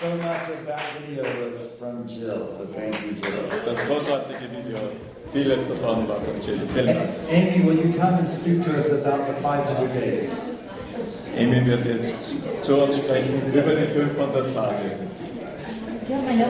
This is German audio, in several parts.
So much of that video was from Jill, so thank you, Jill. Das großartige Video, vieles davon war von Jill. Vielen Dank. Amy, will you come and speak to us about the 500 days? Amy wird jetzt zu uns sprechen über die 500 Tage. Ja, meine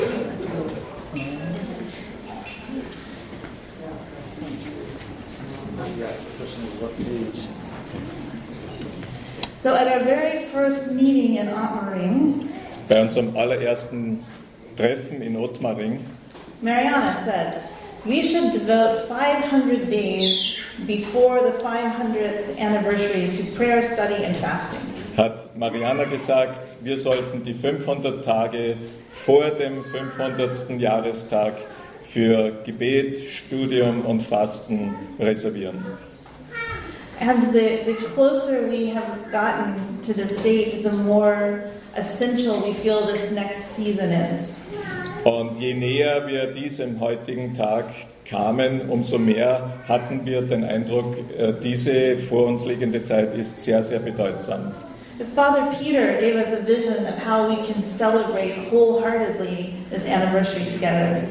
So at our very first meeting in Otmaring, Bei unserem allerersten Treffen in Ottmaring Mariana said, we should devote 500 days before the 500th anniversary to prayer, study and fasting. hat Mariana gesagt, wir sollten die 500 Tage vor dem 500. Jahrestag für Gebet, Studium und Fasten reservieren. And the closer we have gotten to this date, the more essential we feel this next season is. Und je näher wir diesem heutigen Tag kamen, umso mehr hatten wir den Eindruck, diese vor uns liegende Zeit ist sehr, sehr bedeutsam. As Father Peter gave us a vision of how we can celebrate wholeheartedly this anniversary together.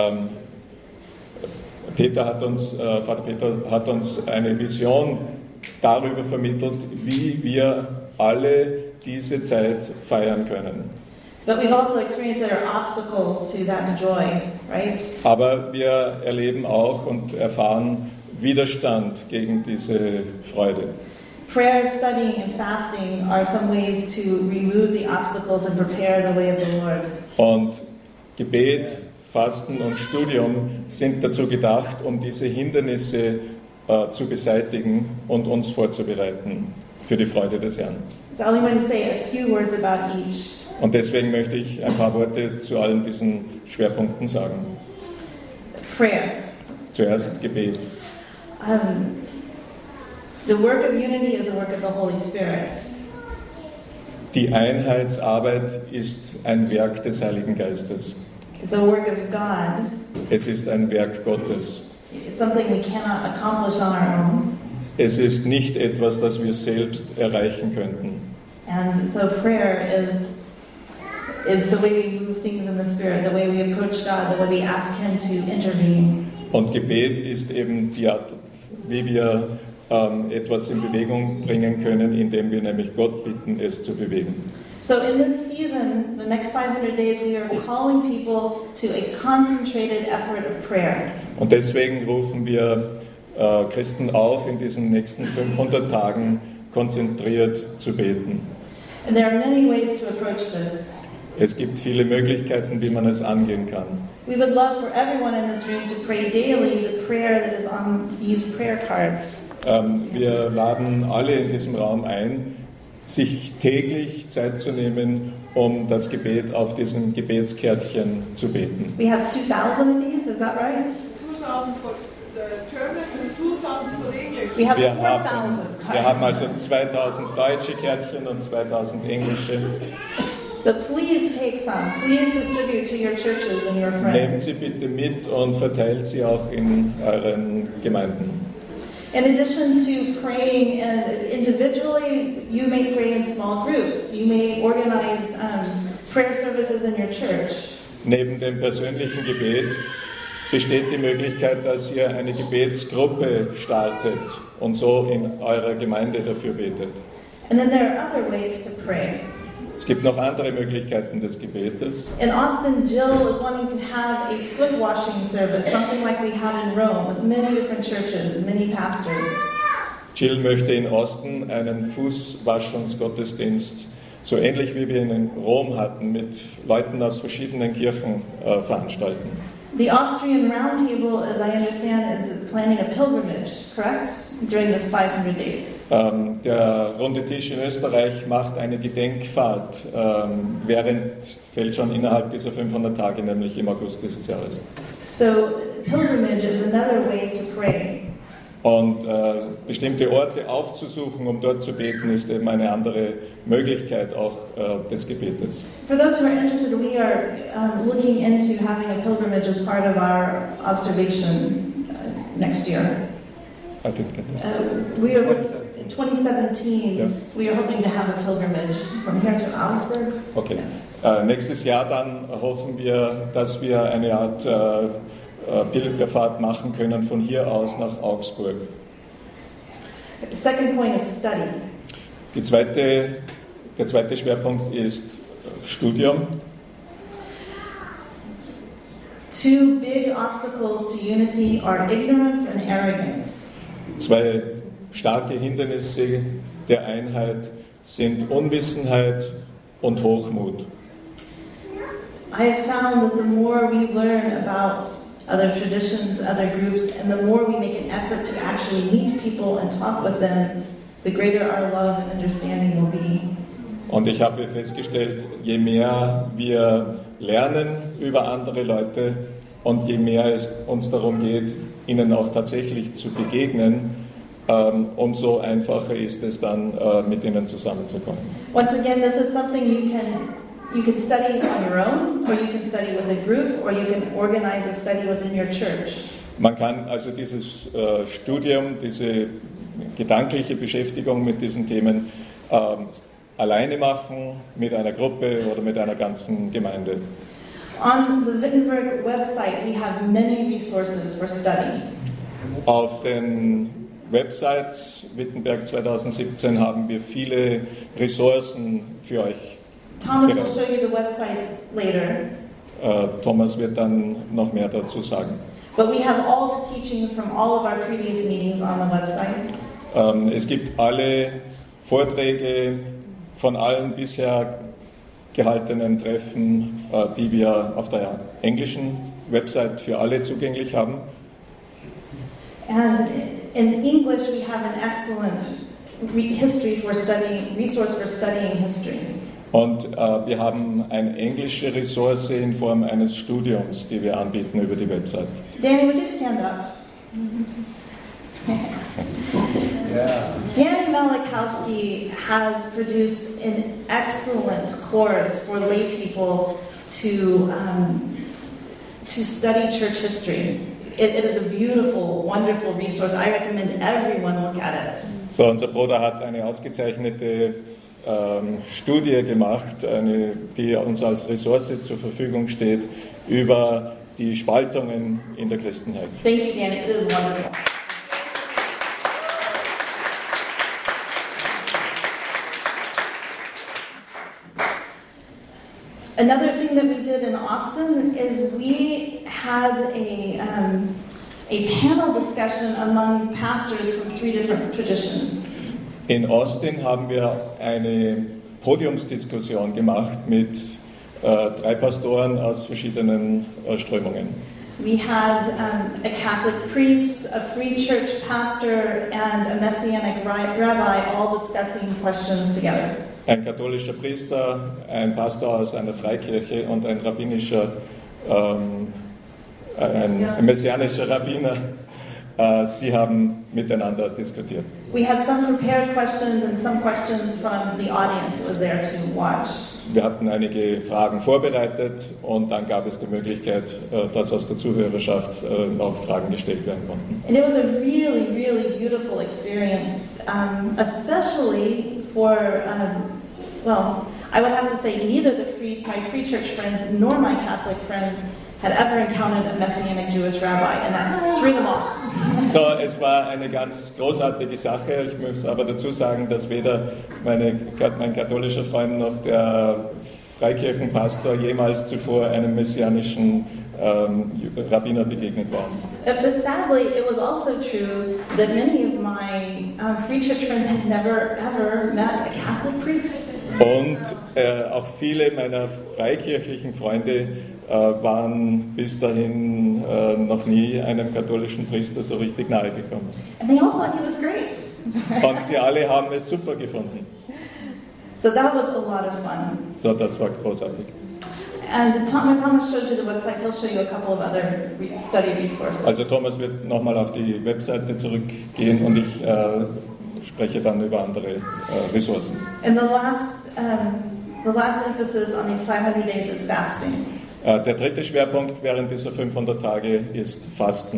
Vater Peter hat uns eine Vision darüber vermittelt, wie wir alle diese Zeit feiern können. But we've also experienced there are obstacles to that joy, right? Aber wir erleben auch und erfahren Widerstand gegen diese Freude. Prayer, studying, and fasting are some ways to remove the obstacles and prepare the way of the Lord. Und Gebet, Fasten und Studium sind dazu gedacht, um diese Hindernisse zu beseitigen und uns vorzubereiten für die Freude des Herrn. So I only want to say a few words about each. Und deswegen möchte ich ein paar Worte zu allen diesen Schwerpunkten sagen. Prayer. Zuerst Gebet. The work of unity is a work of the Holy Spirit. Die Einheitsarbeit ist ein Werk des Heiligen Geistes. It's a work of God. Es ist ein Werk Gottes. It's something we cannot accomplish on our own. Es ist nicht etwas, das wir selbst erreichen könnten. And so prayer is the way we move things in the Spirit, the way we approach God, the way we ask Him to intervene. Und Gebet ist eben die Art, wie wir etwas in Bewegung bringen können, indem wir nämlich Gott bitten, es zu bewegen. So in this season, the next 500 days, we are calling people to a concentrated effort of prayer. Und deswegen rufen wir Christen auf, in diesen nächsten 500 Tagen konzentriert zu beten. And there are many ways to approach this. Es gibt viele Möglichkeiten, wie man es angehen kann. We would love for everyone in this room to pray daily the prayer that is on these prayer cards. Wir laden alle in diesem Raum ein, sich täglich Zeit zu nehmen, um das Gebet auf diesem Gebetskärtchen zu beten. We have 2,000 of these, is that right? 2,000 for the German and 2,000 for the English. We have Wir 4,000 haben cards. also 2000 deutsche Kärtchen und 2000 englische. So please take some. Please distribute to your churches and your Nehmt friends. sie bitte mit und verteilt sie auch in euren Gemeinden. In addition to praying individually, you may pray in small groups. You may organize prayer services in your church. Neben dem persönlichen Gebet besteht die Möglichkeit, dass ihr eine Gebetsgruppe startet und so in eurer Gemeinde dafür betet. And then there are other ways to pray. Es gibt noch andere Möglichkeiten des Gebetes. In Austin, Jill is wanting to have a foot washing service, something like we have in Rome, with many different churches and many pastors. Jill möchte in Austin einen Fußwaschungsgottesdienst, so ähnlich wie wir ihn in Rom hatten, mit Leuten aus verschiedenen Kirchen veranstalten. The Austrian Roundtable, as I understand, is planning a pilgrimage, correct? During this 500 days. Der Runde Tisch in Österreich macht eine Gedenkfahrt, fällt schon innerhalb dieser 500 Tage, nämlich im August dieses Jahres. So pilgrimage is another way to pray. Und bestimmte Orte aufzusuchen, um dort zu beten, ist eben eine andere Möglichkeit auch des Gebetes. For those who are interested, we are looking into having a pilgrimage as part of our observation next year. I didn't get that. We are 2017, Ja. we are hoping to have a pilgrimage from here to Augsburg. Okay. Yes. Nächstes Jahr dann hoffen wir, dass wir eine Art Pilgerfahrt machen können von hier aus nach Augsburg. The second point is study. Der zweite Schwerpunkt ist Studium. Two big obstacles to unity are ignorance and arrogance. Zwei starke Hindernisse der Einheit sind Unwissenheit und Hochmut. I have found that the more we learn about other traditions, other groups, and the more we make an effort to actually meet people and talk with them, the greater our love and understanding will be. Und ich habe festgestellt, je mehr wir lernen über andere Leute und je mehr es uns darum geht, ihnen auch tatsächlich zu begegnen, umso einfacher ist es dann, mit ihnen zusammenzukommen. Once again, this is something you can study on your own, or you can study with a group, or you can organize a study within your church. Man kann also dieses Studium, diese gedankliche Beschäftigung mit diesen Themen alleine machen, mit einer Gruppe oder mit einer ganzen Gemeinde. On the Wittenberg website, we have many resources for study. Auf den Websites Wittenberg 2017 haben wir viele Ressourcen für euch. Thomas will show you the website later. Thomas wird dann noch mehr dazu sagen. But we have all the teachings from all of our previous meetings on the website. Es gibt alle Vorträge von allen bisher gehaltenen Treffen, die wir auf der englischen Website für alle zugänglich haben. And in English, we have an excellent resource for studying history. Und wir haben eine englische Ressource in Form eines Studiums, die wir anbieten über die Website. Danny, would you stand up? Yeah. Danny Malikowski has produced an excellent course for lay people to study church history. It is a beautiful, wonderful resource. I recommend everyone look at it. So, unser Bruder hat eine ausgezeichnete Studie gemacht, die uns als Ressource zur Verfügung steht, über die Spaltungen in der Christenheit. Thank you, Danny. It is wonderful. Another thing that we did in Austin is we had a panel discussion among pastors from 3 different traditions. In Austin haben wir eine Podiumsdiskussion gemacht mit 3 Pastoren aus verschiedenen Strömungen. We had a Catholic priest, a Free Church pastor, and a Messianic rabbi all discussing questions together. Ein katholischer Priester, ein Pastor aus einer Freikirche und ein rabbinischer, ein messianischer Rabbiner. Sie haben miteinander diskutiert. We had some prepared questions and some questions from the audience who was there to watch. Wir hatten einige Fragen vorbereitet und dann gab es die Möglichkeit, dass aus der Zuhörerschaft auch Fragen gestellt werden konnten. And it was a really, really beautiful experience, especially for, well, I would have to say neither my Free Church friends nor my Catholic friends had ever encountered a Messianic Jewish rabbi, and that threw them off. So, es war eine ganz großartige Sache. Ich muss aber dazu sagen, dass weder mein katholischer Freund noch der Freikirchenpastor jemals zuvor einem messianischen Rabbiner begegnet waren. But sadly, it was also true that many of my Free Church friends had never ever met a Catholic priest. Und auch viele meiner freikirchlichen Freunde waren bis dahin noch nie einem katholischen Priester so richtig nahe gekommen. And they all thought he was great. Und sie alle haben es super gefunden. So that was a lot of fun. So, das war großartig. And when Thomas showed you the website, he'll show you a couple of other study resources. Also Thomas wird nochmal auf die Webseite zurückgehen und ich spreche dann über andere Ressourcen. And the last emphasis on these 500 days is fasting. Der dritte Schwerpunkt während dieser 500 Tage ist Fasten.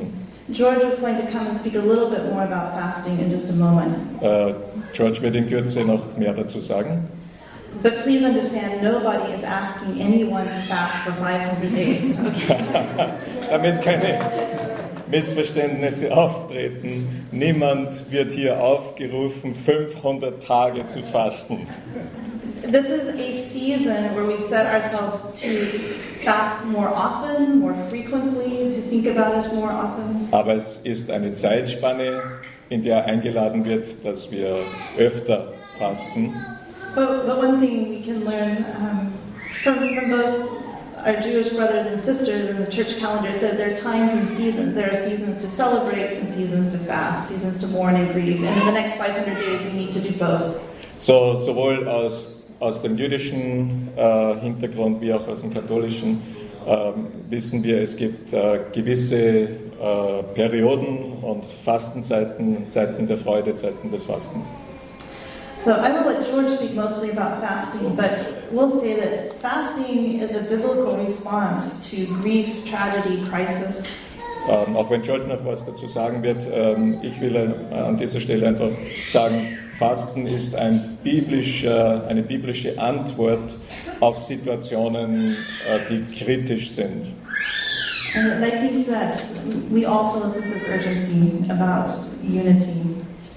George is going to come and speak a little bit more about fasting in just a moment. George wird in Kürze noch mehr dazu sagen. But please understand, nobody is asking anyone to fast for 500 days. Okay? Damit keine Missverständnisse auftreten. Niemand wird hier aufgerufen, 500 Tage zu fasten. This is a season where we set ourselves to fast more often, more frequently, to think about it more often. Aber es ist eine Zeitspanne, in der eingeladen wird, dass wir öfter fasten. But one thing we can learn from both our Jewish brothers and sisters in the church calendar is that there are times and seasons. There are seasons to celebrate and seasons to fast, seasons to mourn and grieve. And in the next 500 days we need to do both. So, sowohl aus dem jüdischen Hintergrund wie auch aus dem katholischen wissen wir, es gibt gewisse Perioden und Fastenzeiten, Zeiten der Freude, Zeiten des Fastens. So I will let George speak mostly about fasting, but we'll say that fasting is a biblical response to grief, tragedy, crisis. Auch wenn George noch was dazu sagen wird, ich will an dieser Stelle einfach sagen, Fasten ist eine biblische Antwort auf Situationen, die kritisch sind. And I think that we all feel a sense of urgency about unity.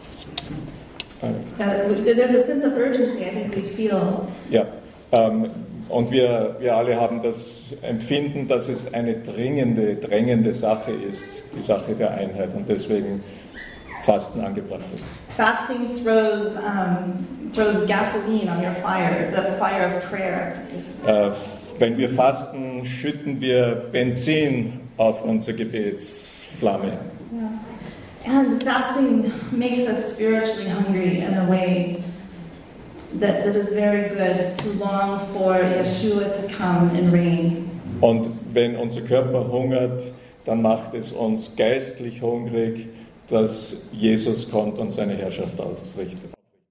There's a sense of urgency, I think we feel. Ja, und wir alle haben das Empfinden, dass es eine drängende Sache ist, die Sache der Einheit, und deswegen Fasten angebracht ist. Fasting throws gasoline on your fire, the fire of prayer. Wenn wir fasten, schütten wir Benzin auf unsere Gebetsflamme. Yeah. And fasting makes us spiritually hungry in a way that is very good, to long for Yeshua to come and reign. Und wenn unser Körper hungert, dann macht es uns geistlich hungrig, dass Jesus kommt und seine Herrschaft ausrichtet.